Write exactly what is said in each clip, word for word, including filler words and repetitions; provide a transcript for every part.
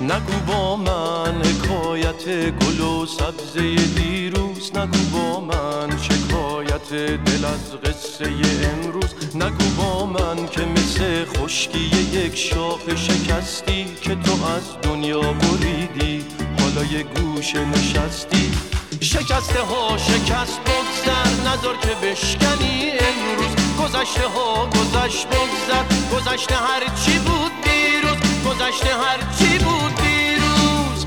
نگو با من حکایت گل و سبزه دیروز، نگو با من شکایت دل از قصه امروز. نگو با من که مثل خشکی یک شاخ شکستی که تو از دنیا بریدی، حالا یه گوشه نشستی. شکسته ها شکست بگذر، نذار که بشکنی امروز. گذشته ها گذشت بگذر، گذشته هر چی بود دیروز، گذشته هر چی بود دیروز.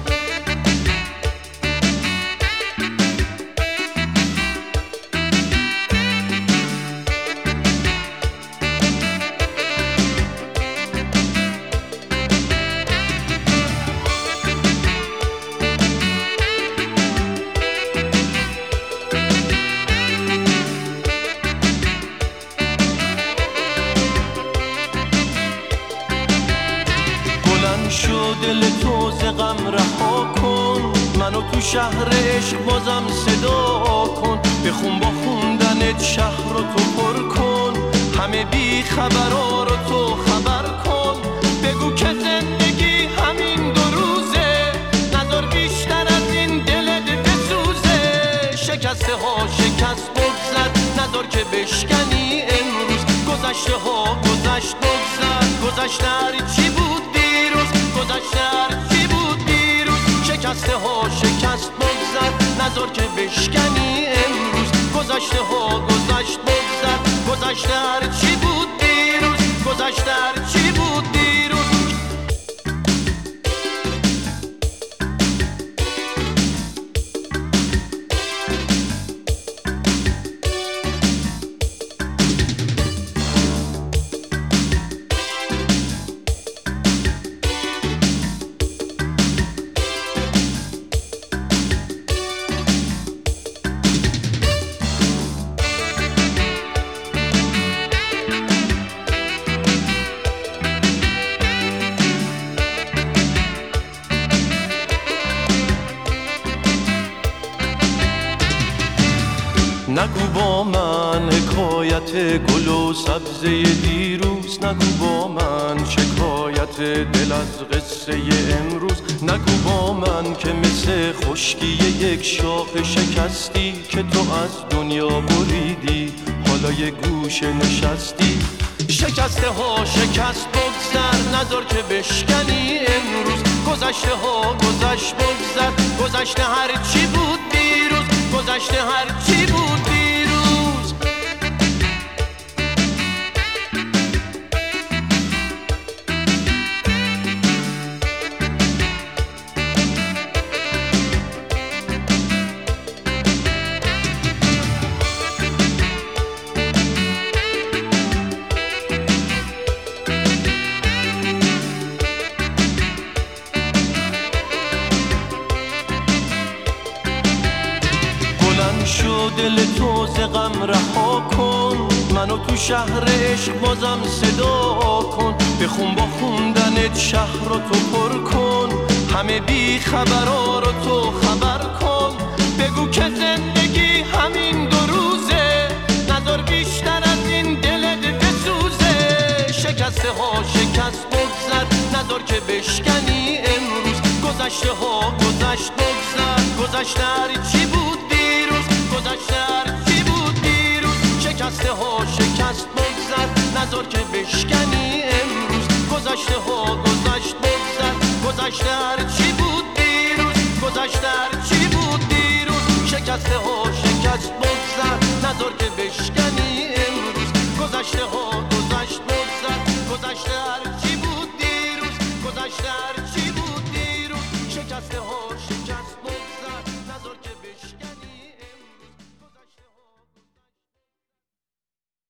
شو دل تو ز غم رها کن، منو تو شهر عشق بازم صدا کن. بخون با خوندنت شهر رو تو پر کن، همه بی خبرها رو تو خبر کن. بگو که زندگی همین دو روزه، نذار بیشتر از این دلت بسوزه. شکسته ها شکست بگذر، نذار که بشکنی امروز. گذشته ها گذشت بگذر، گذشته هر چی بود دیروز، گذشته هر چی بود دیروز. شکسته ها شکست بگذر، نذار که بشکنی امروز. گذشته ها گذشت بگذر، گذشته هر چی بود دیروز، گذشته هر چی بود دیروز. نگو با من حکایت گل و سبزه دیروز، نگو با من شکایت دل از قصه امروز. نگو با من که مثل خشکی یک شاخ شکستی که تو از دنیا بریدی، حالا یه گوشه نشستی. شکسته ها شکست بگذر، نذار که بشکنی امروز. گذشته ها گذشت بگذر، گذشته هر چی بود دیروز، گذشته هر چی بود دیروز. شو دل تو ز غم رها کن، منو تو شهر عشق بازم صدا کن. بخون با خوندنت شهر رو تو پر کن، همه بی خبرها رو تو خبر کن. بگو که زندگی همین دو روزه، نذار بیشتر از این دلت بسوزه. شکسته ها شکست بگذر، نذار که بشکنی امروز. گذشته ها گذشت بگذر، گذشته هر چی بود دیروز، گذشته هر چی بود دیروز. شکسته ها شکست بگذر، نذار که بشکنی امروز. گذشته ها گذشت بگذر، گذشته هر چی بود دیروز، گذشته هر چی بود دیروز. شکسته ها شکست بگذر، نذار که بشکنی امروز. گذشته ها گذشت بگذر، گذشته هر